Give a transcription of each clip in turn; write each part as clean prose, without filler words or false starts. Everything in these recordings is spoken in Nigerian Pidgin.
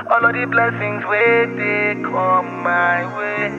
All of the blessings where they come my way.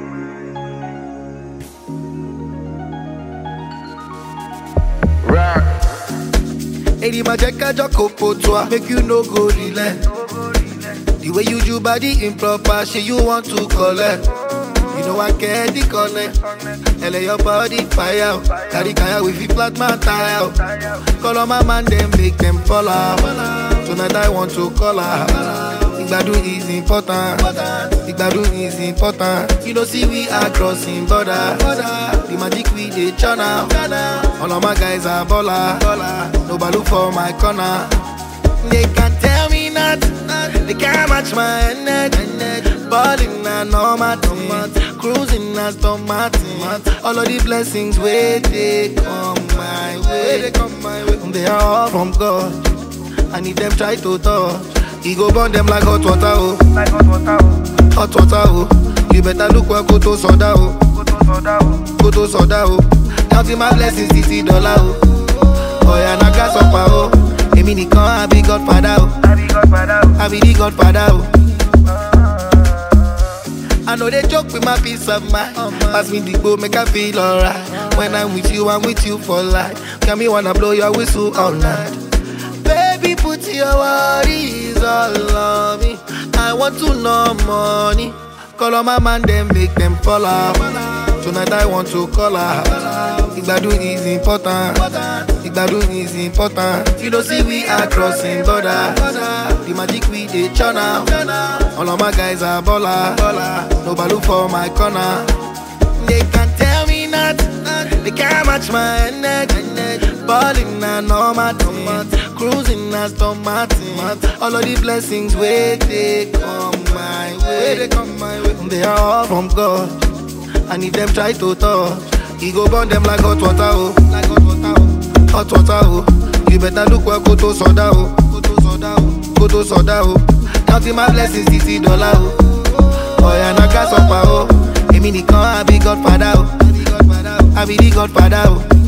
Rock. Eri ma check a joko toi, make you no go relent. The way you do body improper, shit you want to collect. You know I can't connect. LA your body fire. Carry kaya with the flat man tire. Call on my man, then make them fall out. Tonight I want to call her. Igbadu is important. Igbadu is important. You know see we are crossing border. The magic we dey channel. All of my guys are baller. Nobody look for my corner. They can't tell me nothing. They can't match my energy. Balling na normal thing. Cruising na Aston Martin. All of the blessings where they come my way. They are all from God. I need them try to touch. He go burn them like hot water, oh. Hot water, oh. You better look where go to soda, oh. Go to soda, oh. Counting my blessings, $60, oh. Oh yeah, na gas up, oh. Emi nikan, I be Godfather, oh. I be the Godfather, oh. I know they joke with my peace of mind. Pass me the go, make I feel alright. When I'm with you for life. Can me wanna blow your whistle all night. Baby, put your worries all on me. I want to know money. Call on my man, then make them fall off. Tonight I want to call her. Igbadu is important. Igbadu is important. You know see we are crossing border. The magic we dey channel. All of my guys are baller. Nobody look for my corner. They can't tell me nothing. They can't match my energy. Balling na normal thing. Cruising na Aston Martin. All of the blessings where they come my way. They are all from God. I need them try to touch. He go burn them like hot water, oh. Hot water, oh. You better look where go to soda, oh. Go to soda, oh. Counting my blessings, $60, oh. Oh yeah, na gas up, oh. Emi nikan, I be Godfather, oh. I be the Godfather, oh.